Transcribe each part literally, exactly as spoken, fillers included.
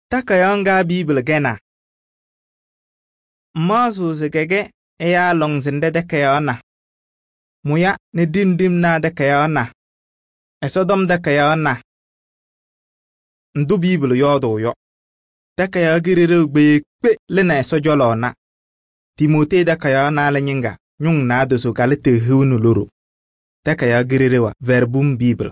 Takayanga Bible gena. Mazu zigege eya longzinde dekayana. Muya ni dindim na dekayana. Esodom dekayana. Ndu Bible yodo yo. Dekayagirire gbe kpe lena esojolona. Timote dekayana lenyinga. Nyung na dosu kalite hunu luru. Dekayagirire wa verbum Bible.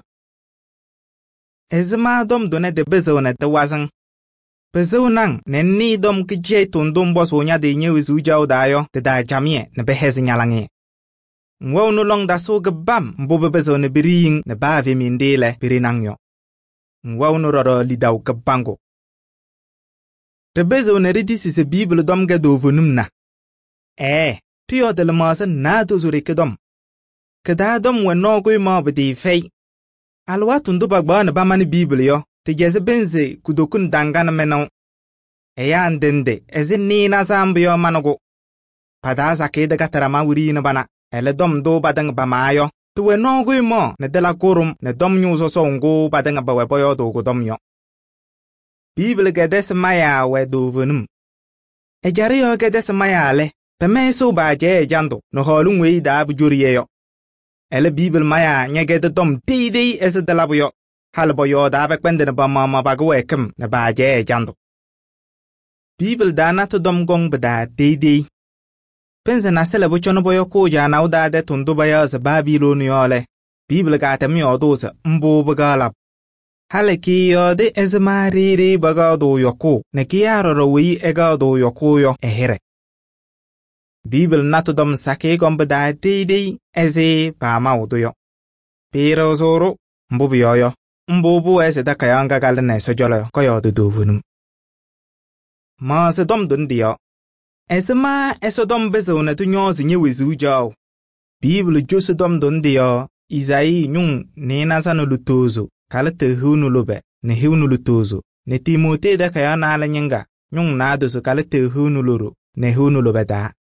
Ezma dom done de bezone de wazang. Bezo nang nen ni dom kije tundum boso nya de nyewe zujaw dayo de da jamie ne behezi nyalange. Ngwaw no long da so gebam mbobe bezo ne biriing ne bave mindele birinangyo. Ngwaw no roro lidaw gebango. De bezo ne ridisi se Bible dom ge do vonumna. Eh, tuyo de lemasa na do zure kedom. Keda dom we no goy ma bedi fei. Alwa tundu bagba ne bamani Bible yo. Tijeze benze kudokun dangana menau. Eya ndende ezi nina zambio manogo. Padaza kede gatarama wuri na bana. Ele dom do badang bamayo. Tuwe nogui mo ne dela korum ne dom nyuzo songo badang baweboyo do godom yo. Bible gedes maya we do venum. Ejari yo gedes maya le. Peme so ba je jando no holung we da bujuriye yo. Ele Bible maya nyegede dom didi eze dela buyo. Halbo yo da bek bende ba mama bagwe kem ne ba je jando. Bible dana to dom gong bada didi. Pensa na sele bo chono boyo ko ja na uda de tundu ba ya za Babylon yo le. Bible ga ta mi odo sa mbo bagala. Hale ki yo de ezma riri baga do yoko ne ki yaro ro wi ega do yoko yo ehere. Bible na to dom sake gong bada didi eze pa ma odo yo. Pero zoro mbo biyo yo. Mbobu ese da kayanga gale na sojolo koyo do dovunum. Ma se dom dundio. Ese ma eso dom bezo na tu nyozi nyewe zujao. Bible josu dom dundio. Izai nyung nena sanu lutozo. Kale te hunu lobe. Ne hunu lutozo. Ne Timote da kayana ala nyenga. Nyung na dosu kale te hunu luru. Ne hunu lobe da.